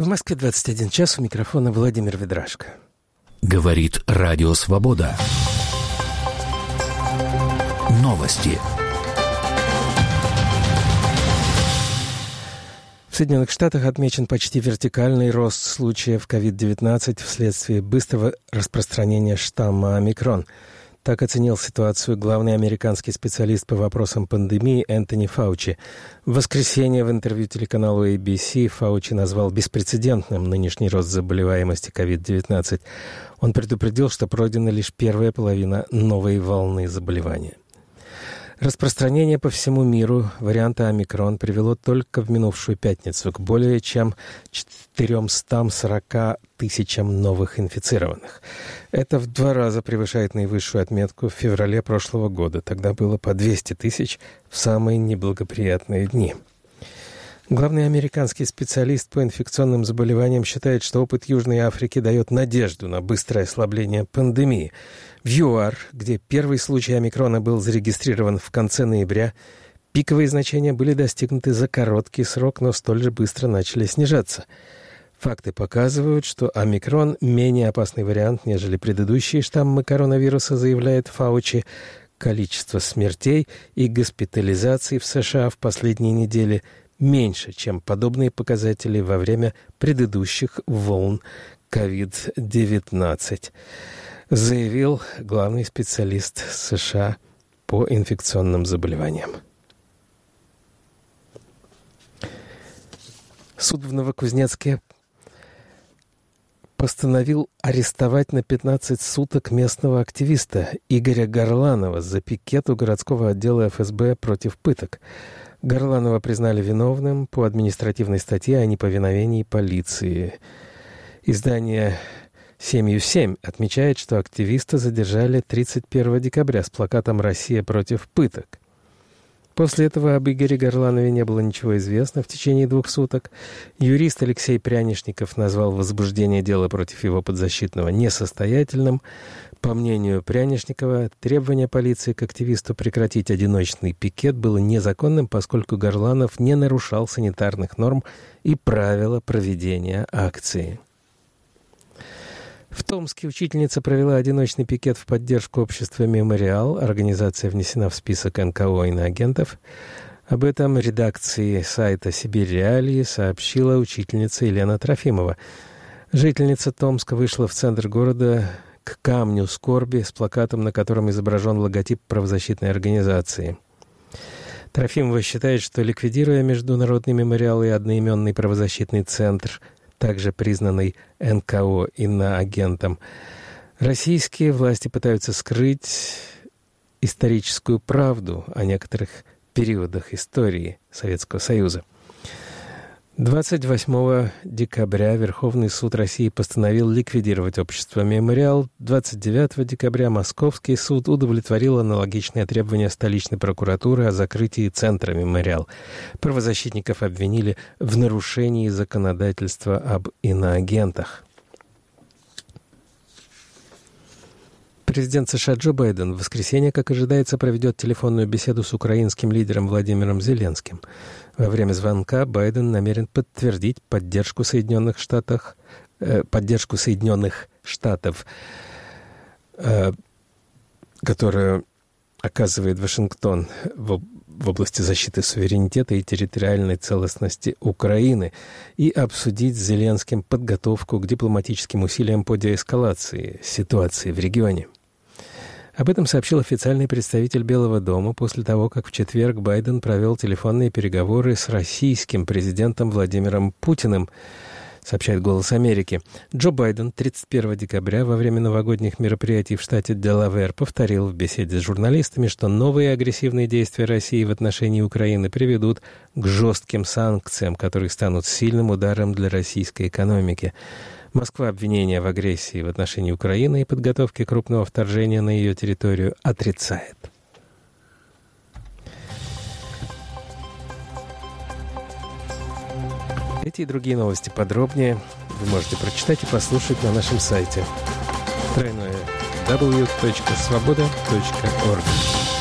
В Москве 21 час, у микрофона Владимир Ведрашко. Говорит Радио Свобода. Новости. В Соединенных Штатах отмечен почти вертикальный рост случаев COVID-19 вследствие быстрого распространения штамма омикрон. Так оценил ситуацию главный американский специалист по вопросам пандемии Энтони Фаучи. В воскресенье в интервью телеканалу ABC Фаучи назвал беспрецедентным нынешний рост заболеваемости COVID-19. Он предупредил, что пройдена лишь первая половина новой волны заболевания. Распространение по всему миру варианта омикрон привело только в минувшую пятницу к более чем 440 тысячам новых инфицированных. Это в 2 раза превышает наивысшую отметку в феврале прошлого года. Тогда было по 200 тысяч в самые неблагоприятные дни. Главный американский специалист по инфекционным заболеваниям считает, что опыт Южной Африки дает надежду на быстрое ослабление пандемии. В ЮАР, где первый случай омикрона был зарегистрирован в конце ноября, пиковые значения были достигнуты за короткий срок, но столь же быстро начали снижаться. Факты показывают, что омикрон менее опасный вариант, нежели предыдущие штаммы коронавируса, заявляет Фаучи. Количество смертей и госпитализаций в США в последние недели меньше, чем подобные показатели во время предыдущих волн COVID-19, заявил главный специалист США по инфекционным заболеваниям. Суд в Новокузнецке постановил арестовать на 15 суток местного активиста Игоря Горланова за пикет у городского отдела ФСБ против пыток. Горланова признали виновным по административной статье о неповиновении полиции. Издание «Семью-7» отмечает, что активиста задержали 31 декабря с плакатом «Россия против пыток». После этого об Игоре Горланове не было ничего известно в течение 2 суток. Юрист Алексей Прянишников назвал возбуждение дела против его подзащитного несостоятельным. По мнению Прянишникова, требование полиции к активисту прекратить одиночный пикет было незаконным, поскольку Горланов не нарушал санитарных норм и правила проведения акции. В Томске учительница провела одиночный пикет в поддержку общества «Мемориал». Организация внесена в список НКО иноагентов. Об этом редакции сайта «Сибирь Реалии» сообщила учительница Елена Трофимова. Жительница Томска вышла в центр города к камню скорби с плакатом, на котором изображен логотип правозащитной организации. Трофимова считает, что, ликвидируя Международный мемориал и одноименный правозащитный центр, также признанный НКО иноагентом, российские власти пытаются скрыть историческую правду о некоторых периодах истории Советского Союза. 28 декабря Верховный суд России постановил ликвидировать общество «Мемориал». 29 декабря Московский суд удовлетворил аналогичные требования столичной прокуратуры о закрытии центра «Мемориал». Правозащитников обвинили в нарушении законодательства об иноагентах. Президент США Джо Байден в воскресенье, как ожидается, проведет телефонную беседу с украинским лидером Владимиром Зеленским. Во время звонка Байден намерен подтвердить поддержку Соединенных Штатов, которую оказывает Вашингтон в области защиты суверенитета и территориальной целостности Украины, и обсудить с Зеленским подготовку к дипломатическим усилиям по деэскалации ситуации в регионе. Об этом сообщил официальный представитель Белого дома после того, как в четверг Байден провел телефонные переговоры с российским президентом Владимиром Путиным, сообщает «Голос Америки». Джо Байден 31 декабря во время новогодних мероприятий в штате Делавэр повторил в беседе с журналистами, что новые агрессивные действия России в отношении Украины приведут к жестким санкциям, которые станут сильным ударом для российской экономики. Москва обвинения в агрессии в отношении Украины и подготовке крупного вторжения на ее территорию отрицает. Эти и другие новости подробнее вы можете прочитать и послушать на нашем сайте www.svoboda.org.